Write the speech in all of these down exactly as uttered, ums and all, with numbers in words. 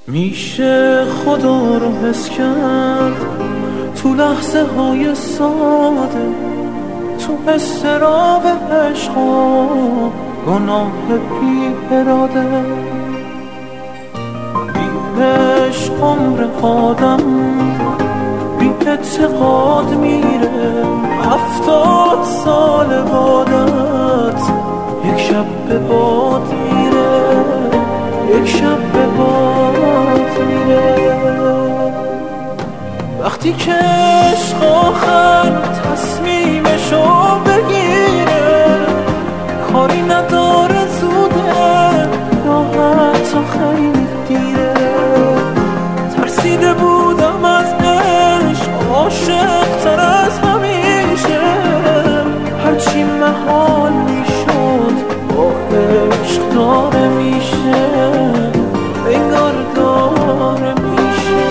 میشه خدا رو حس کرد تو لحظه های ساده، تو استراب عشق و گناه بی اراده. بی عشق عمر آدم بی اعتقاد میره، هفتاد سال بادت یک شب به باد میره، یک شب به باد میره. وقتی که عشق آخر تصمیمشو بگیره، کاری نداره زوده یا حتی خیلی دیره. ترسیده بودم از عشق، عاشق تر از همیشه، هرچی محال میشد با عشق داره میشه، انگار داره میشه.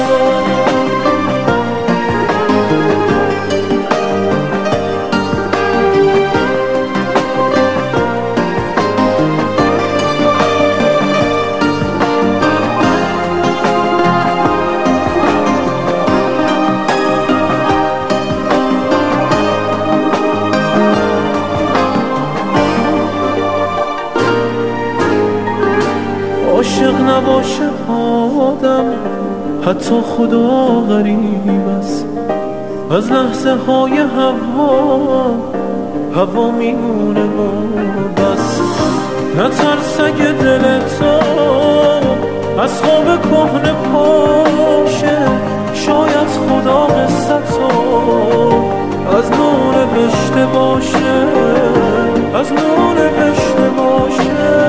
عاشق نباشه آدم، حتی خدا غریب است. از لحظه های هوا هوا میمونه و بس. نترس اگه دل تو از خواب کهنه پاشه، شاید خدا قصتو از نو نوشته باشه، از نو نوشته باشه.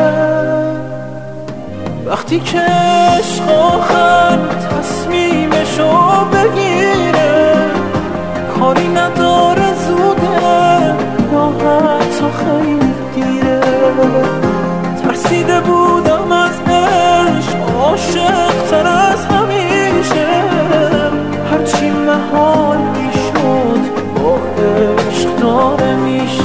وقتی که عشق آخر تصمیمشو بگیره، کاری نداره زوده یا حتی خیلی دیره. ترسیده بودم از عشق، عاشق تر از همیشه، هرچی محال میشد با عشق داره میشه.